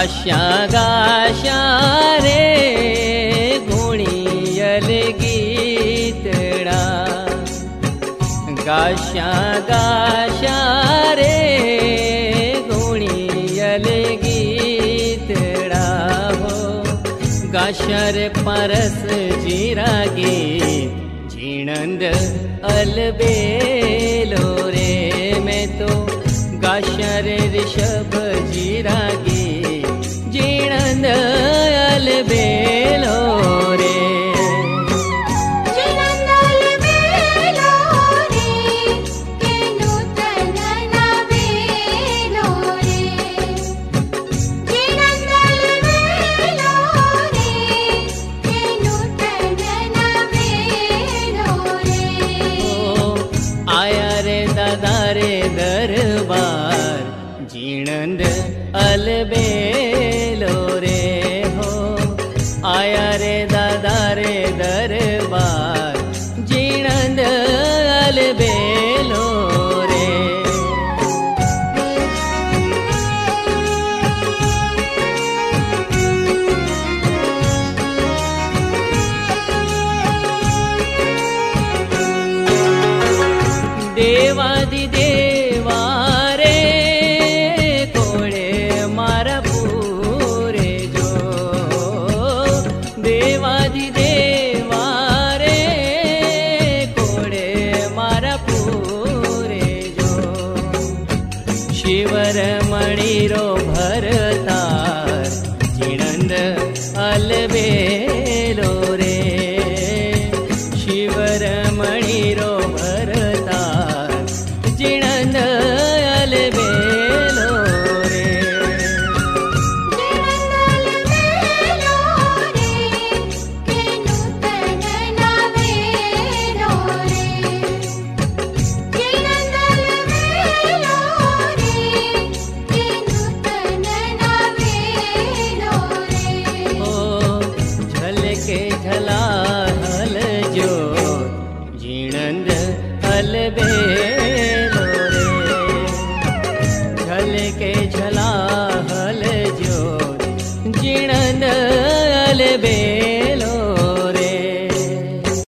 गाश्या गाश्या रे घुणियल गीतड़ा, गाश्या गाश्या रे घुणियल गीतड़ा हो। गाश्या रे परस जीरागे जीणंद अलबेलो रे, मैं तो गाश्या रे ऋषभ जीरागे जीणंद अलबेलो रे। दरबार जीणंद अलबेलो रे हो, आया रे दादा रे दरबार जीणंद अलबेलो रे। देवादि देवा रे कोड़े मारा पूरे जो, देवादि देवा रे कोड़े मारा पूरे जो। शिवर मणिरो भरतार जीणंद अलबे